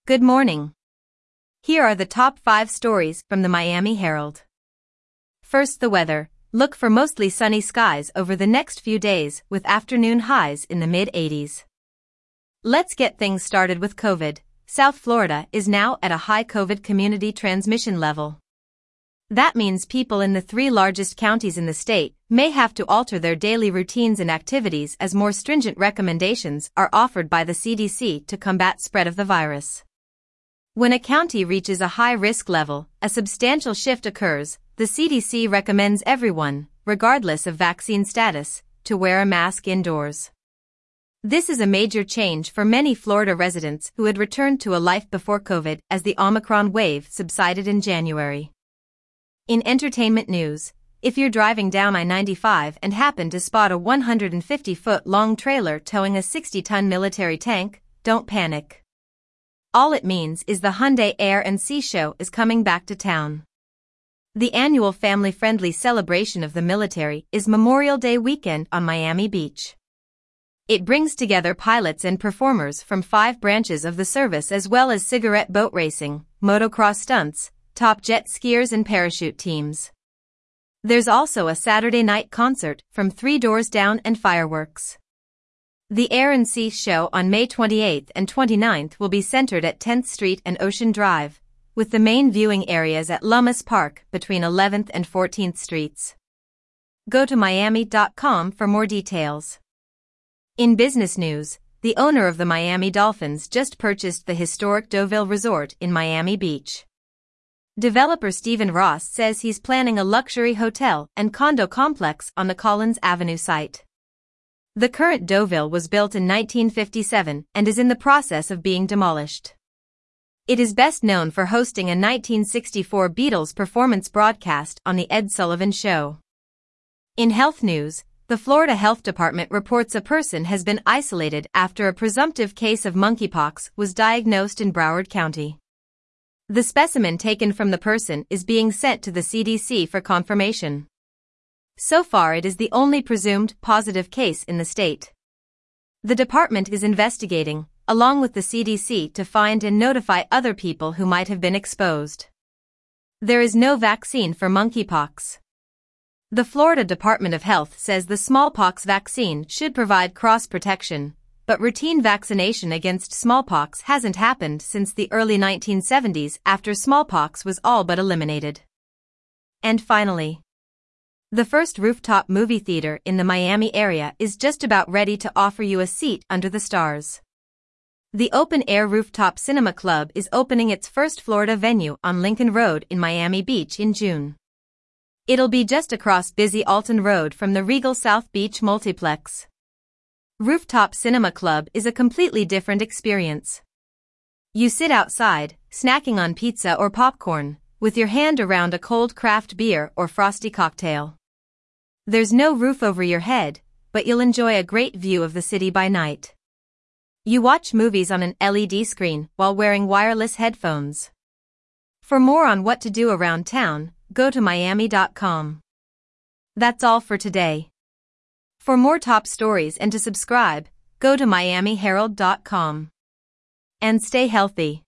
Good morning. Here are the top 5 stories from the Miami Herald. First, the weather. Look for mostly sunny skies over the next few days with afternoon highs in the mid-80s. Let's get things started with COVID. South Florida is now at a high COVID community transmission level. That means people in the 3 largest counties in the state may have to alter their daily routines and activities as more stringent recommendations are offered by the CDC to combat spread of the virus. When a county reaches a high-risk level, a substantial shift occurs. The CDC recommends everyone, regardless of vaccine status, to wear a mask indoors. This is a major change for many Florida residents who had returned to a life before COVID as the Omicron wave subsided in January. In entertainment news, if you're driving down I-95 and happen to spot a 150-foot-long trailer towing a 60-ton military tank, don't panic. All it means is the Hyundai Air and Sea Show is coming back to town. The annual family-friendly celebration of the military is Memorial Day weekend on Miami Beach. It brings together pilots and performers from 5 branches of the service as well as cigarette boat racing, motocross stunts, top jet skiers and parachute teams. There's also a Saturday night concert from 3 Doors Down and fireworks. The Air and Sea Show on May 28th and 29th will be centered at 10th Street and Ocean Drive, with the main viewing areas at Lummus Park between 11th and 14th Streets. Go to Miami.com for more details. In business news, the owner of the Miami Dolphins just purchased the historic Deauville Resort in Miami Beach. Developer Stephen Ross says he's planning a luxury hotel and condo complex on the Collins Avenue site. The current Deauville was built in 1957 and is in the process of being demolished. It is best known for hosting a 1964 Beatles performance broadcast on The Ed Sullivan Show. In health news, the Florida Health Department reports a person has been isolated after a presumptive case of monkeypox was diagnosed in Broward County. The specimen taken from the person is being sent to the CDC for confirmation. So far it is the only presumed positive case in the state. The department is investigating, along with the CDC, to find and notify other people who might have been exposed. There is no vaccine for monkeypox. The Florida Department of Health says the smallpox vaccine should provide cross-protection, but routine vaccination against smallpox hasn't happened since the early 1970s after smallpox was all but eliminated. And finally, the first rooftop movie theater in the Miami area is just about ready to offer you a seat under the stars. The Open Air Rooftop Cinema Club is opening its first Florida venue on Lincoln Road in Miami Beach in June. It'll be just across busy Alton Road from the Regal South Beach Multiplex. Rooftop Cinema Club is a completely different experience. You sit outside, snacking on pizza or popcorn, with your hand around a cold craft beer or frosty cocktail. There's no roof over your head, but you'll enjoy a great view of the city by night. You watch movies on an LED screen while wearing wireless headphones. For more on what to do around town, go to Miami.com. That's all for today. For more top stories and to subscribe, go to MiamiHerald.com. And stay healthy.